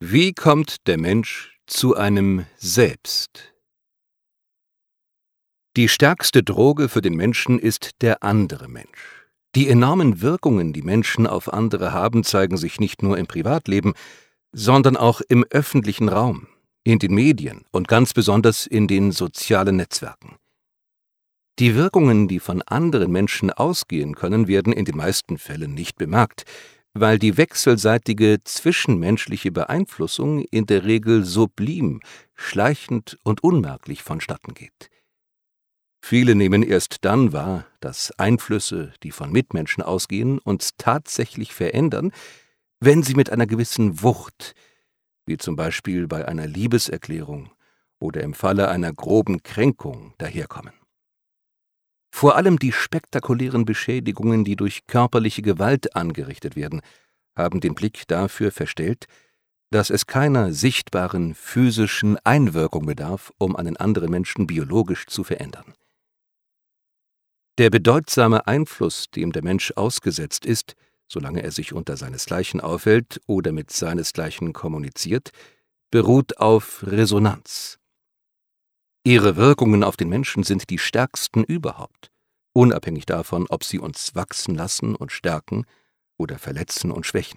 Wie kommt der Mensch zu einem Selbst? Die stärkste Droge für den Menschen ist der andere Mensch. Die enormen Wirkungen, die Menschen auf andere haben, zeigen sich nicht nur im Privatleben, sondern auch im öffentlichen Raum, in den Medien und ganz besonders in den sozialen Netzwerken. Die Wirkungen, die von anderen Menschen ausgehen können, werden in den meisten Fällen nicht bemerkt, weil die wechselseitige zwischenmenschliche Beeinflussung in der Regel sublim, schleichend und unmerklich vonstatten geht. Viele nehmen erst dann wahr, dass Einflüsse, die von Mitmenschen ausgehen, uns tatsächlich verändern, wenn sie mit einer gewissen Wucht, wie zum Beispiel bei einer Liebeserklärung oder im Falle einer groben Kränkung, daherkommen. Vor allem die spektakulären Beschädigungen, die durch körperliche Gewalt angerichtet werden, haben den Blick dafür verstellt, dass es keiner sichtbaren physischen Einwirkung bedarf, um einen anderen Menschen biologisch zu verändern. Der bedeutsame Einfluss, dem der Mensch ausgesetzt ist, solange er sich unter seinesgleichen aufhält oder mit seinesgleichen kommuniziert, beruht auf Resonanz. Ihre Wirkungen auf den Menschen sind die stärksten überhaupt, unabhängig davon, ob sie uns wachsen lassen und stärken oder verletzen und schwächen.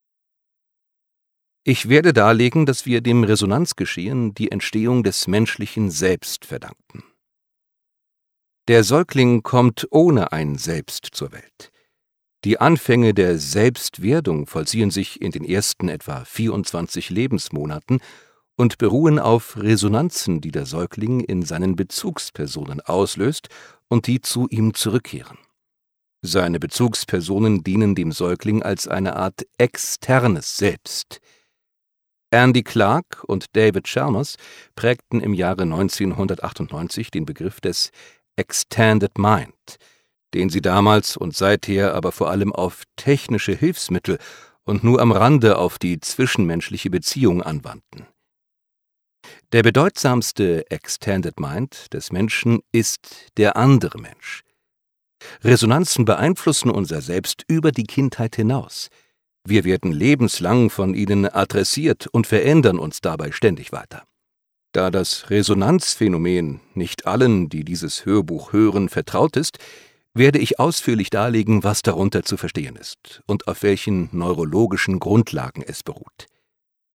Ich werde darlegen, dass wir dem Resonanzgeschehen die Entstehung des menschlichen Selbst verdanken. Der Säugling kommt ohne ein Selbst zur Welt. Die Anfänge der Selbstwerdung vollziehen sich in den ersten etwa 24 Lebensmonaten und beruhen auf Resonanzen, die der Säugling in seinen Bezugspersonen auslöst und die zu ihm zurückkehren. Seine Bezugspersonen dienen dem Säugling als eine Art externes Selbst. Andy Clark und David Chalmers prägten im Jahre 1998 den Begriff des Extended Mind, den sie damals und seither aber vor allem auf technische Hilfsmittel und nur am Rande auf die zwischenmenschliche Beziehung anwandten. Der bedeutsamste Extended Mind des Menschen ist der andere Mensch. Resonanzen beeinflussen unser Selbst über die Kindheit hinaus. Wir werden lebenslang von ihnen adressiert und verändern uns dabei ständig weiter. Da das Resonanzphänomen nicht allen, die dieses Hörbuch hören, vertraut ist, werde ich ausführlich darlegen, was darunter zu verstehen ist und auf welchen neurologischen Grundlagen es beruht.